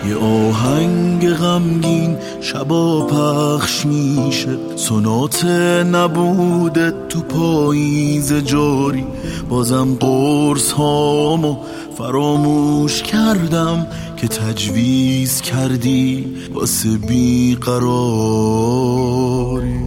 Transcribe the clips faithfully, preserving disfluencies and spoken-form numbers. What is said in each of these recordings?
یه آهنگ غمگین شبا پخش میشه، سونات نبوده تو پاییز جاری. بازم قرص هامو فراموش کردم که تجویز کردی واسه بیقراری.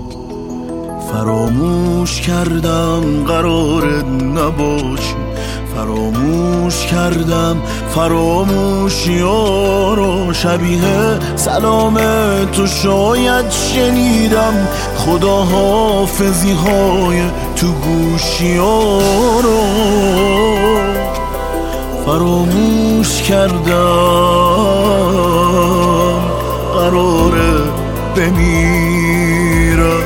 فراموش کردم قرار نباشی، فراموش کردم فراموشی ها رو. شبیه سلام تو شاید شنیدم، خدا حافظی های تو گوشی ها رو. فراموش کردم قراره بمیرم،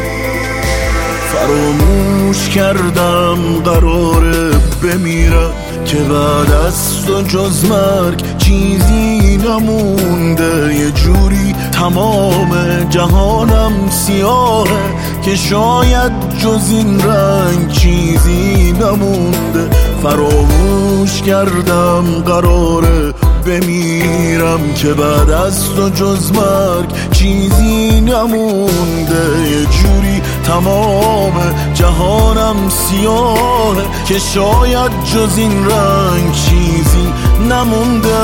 فراموش کردم قراره بمیرم که بعد از تو جز مرگ چیزی نمونده. یه جوری تمام جهانم سیاهه که شاید جز این رنگ چیزی نمونده. فراموش کردم قراره بمیرم که بعد از تو جز مرگ چیزی نمونده. یه جوری تمام جهانم سیاهه که شاید جز این رنگ چیزی نمونده.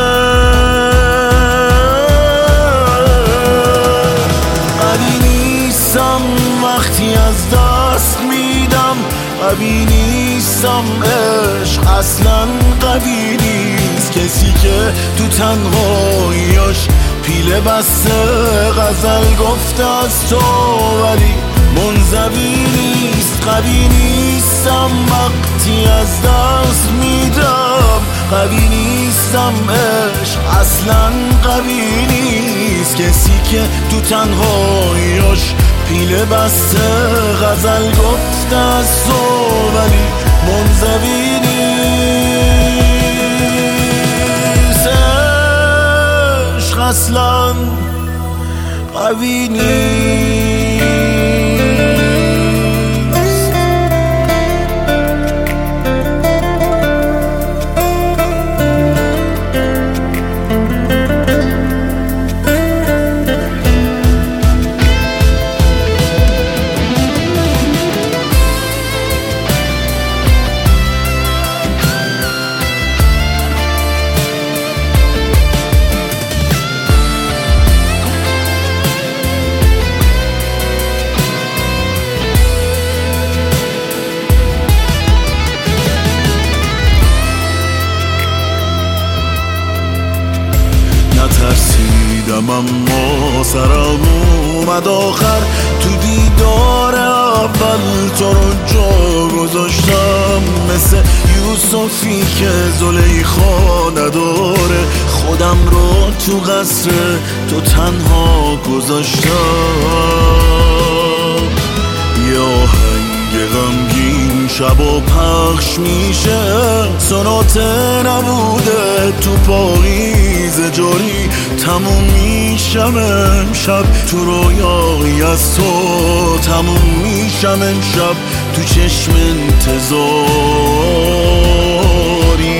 قوی نیستم وقتی از دست میدم، قوی نیستم عشق اصلا قوی نیست. کسی که تو تنهاییاش پیله بسته غزل گفته از تو ولی منزوی نیست. قوی نیستم وقتی از دست میدم، قوی نیستم عشق اصلا قوی نیست. کسی که تو تنهاییاش پیله بسته غزل گفته از تو ولی منزوی نیست. عشق اصلا قوی نیست. ترسیدم اما سرم اومد آخر، تو دیدار اول تو رو جا گذاشتم. مثل یوسفی که زلیخا نداره، خودم رو تو قصر تو تنها گذاشتم. یه آهنگ غمگین شبا پخش میشه، سونات نبوده تو پاییز جاری. تموم میشم امشب تو رویایی از تو، تموم میشم امشب تو چشم انتظاری.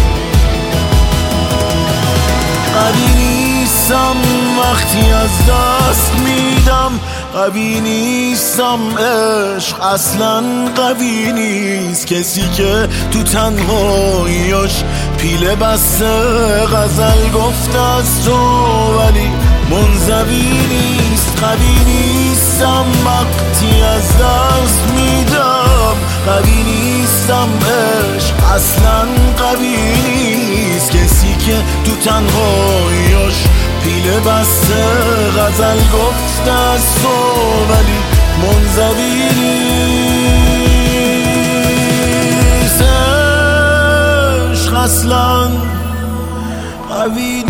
قوی نیستم وقتی از دست میدم، قوی نیستم عشق اصلا قوی نیست. کسی که تو تنهاییاش پیله بسته غزل گفته از تو ولی منزوی نیست. قوی نیستم وقتی از دست میدم، قوی نیستم عشق اصلا قوی نیست. کسی که تو تنهاییاش پیله بسته غزل گفته از تو ولی منزوی نیست. عشق اصلا قوی